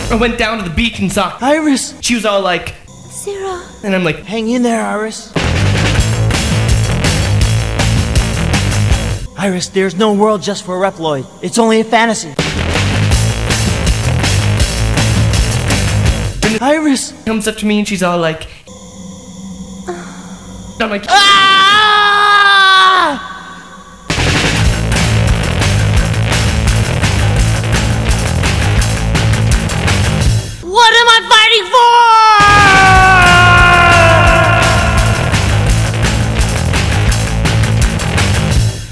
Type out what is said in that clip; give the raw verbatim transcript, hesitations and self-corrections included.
I went down to the beach and saw Iris! She was all like, Sarah. and I'm like, hang in there, Iris. Iris, there's no world just for Reploid. It's only a fantasy. and Iris! comes up to me and she's all like, I'm like, ah!